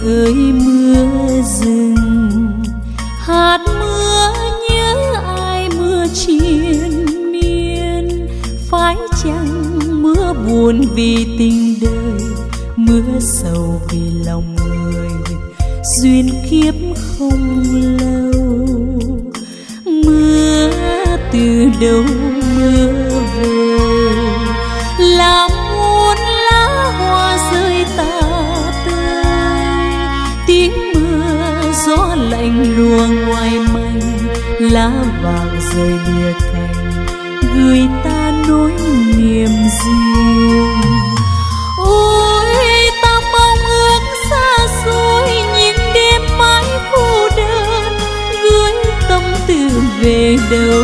ơi mưa rừng, hạt mưa nhớ ai mưa triền miên. Phải chăng mưa buồn vì tình đời, mưa sầu vì lòng người, duyên kiếp không lâu. Mưa từ đâu mưa về, làm muôn lá hoa rơi tả tơi. Tiếng mưa gió lạnh lùa ngoài mây, lá vàng rơi lìa cành, người ta nỗi niềm riêng. Ôi ta mong ước xa xôi, những đêm mãi cô đơn, gửi tâm tư về đâu.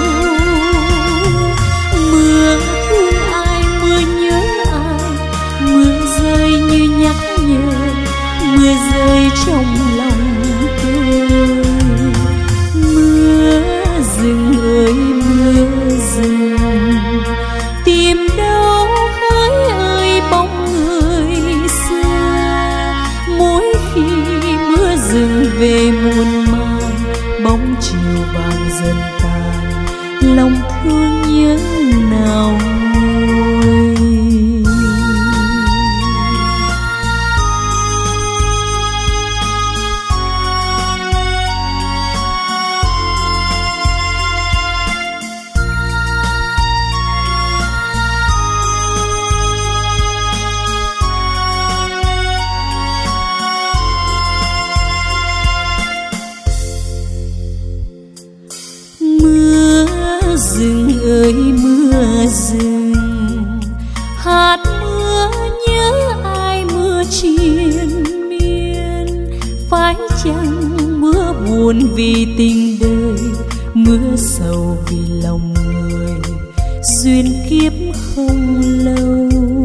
Mưa thương ai, mưa nhớ ai, mưa rơi như nhắc nhở, mưa rơi trong lòng tôi. Mưa rừng ơi mưa rừng, tìm đâu hỡi ơi bóng người xưa. Mỗi khi mưa rừng về muôn màng, bóng chiều vàng dần tàn, lòng thương nhớ nào nguôi. Rừng ơi mưa rừng, hạt mưa nhớ ai mưa triền miên. Phải chăng mưa buồn vì tình đời, mưa sầu vì lòng người, duyên kiếp không lâu.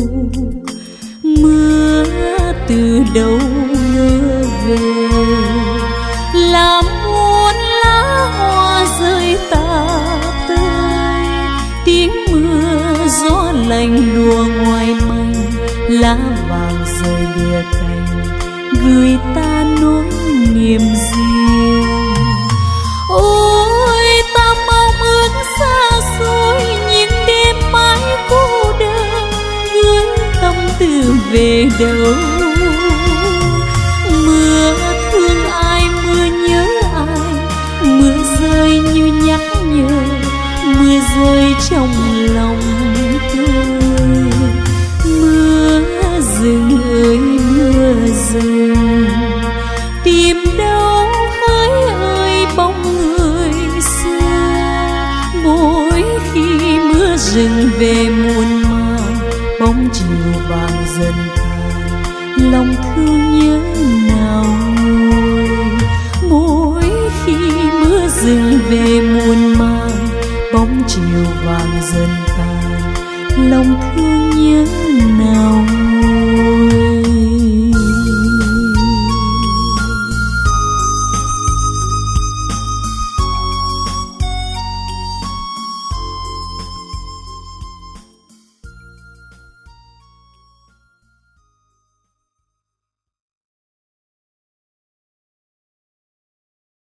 Mưa từ đâu mưa về, làm muôn lá hoa rơi tả. Tiếng mưa gió lạnh lùa ngoài mây, lá vàng rơi lìa cành, người ta nỗi niềm riêng. Ôi ta mong ước xa xôi, những đêm mãi cô đơn, gửi tâm tư về đâu. Mưa thương ai, mưa nhớ ai, mưa rơi như nhắc nhở, mưa rơi trong lòng tôi. Mưa rừng ơi mưa rừng, tìm đâu hỡi ơi bóng người xưa. Mỗi khi mưa rừng về muôn màng, bóng chiều vàng dần tàn, lòng thương nhớ nào nguôi. Mỗi khi mưa rừng về muôn màng, bóng chiều vàng dần tàn, lòng